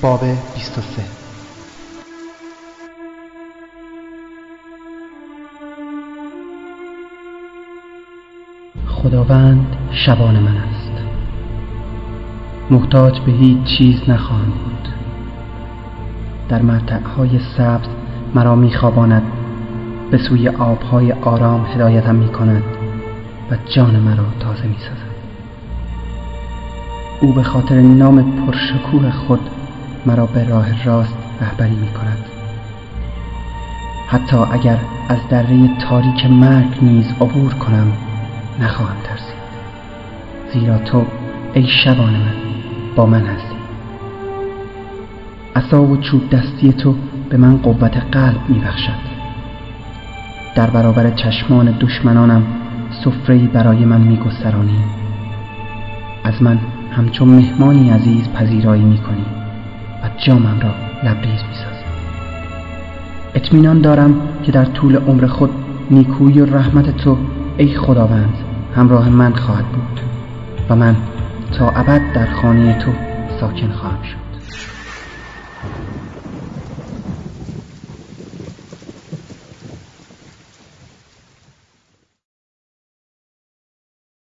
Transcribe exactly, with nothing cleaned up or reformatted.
باب بیست و سه. خداوند شبان من است، محتاج به هیچ چیز نخواهم بود. در مرتعهای سبز مرا میخواباند، به سوی آبهای آرام هدایتم میکند و جان مرا تازه میسازد. او به خاطر نام پرشکوه خود مرا به راه راست رهبری میکند. حتی اگر از دره تاریک مرگ نیز عبور کنم نخواهم ترسید، زیرا تو ای شبان من با من هستی. عصا و چوب دستی تو به من قوت قلب میبخشد. در برابر چشمان دشمنانم سفره‌ای برای من میگسترانی. از من همچون مهمانی عزیز پذیرایی میکنی و جامم را لبریز میسازی. اطمینان دارم که در طول عمر خود نیکویی و رحمت تو ای خداوند همراه من خواهد بود و من تا ابد در خانه تو ساکن خواهم شد.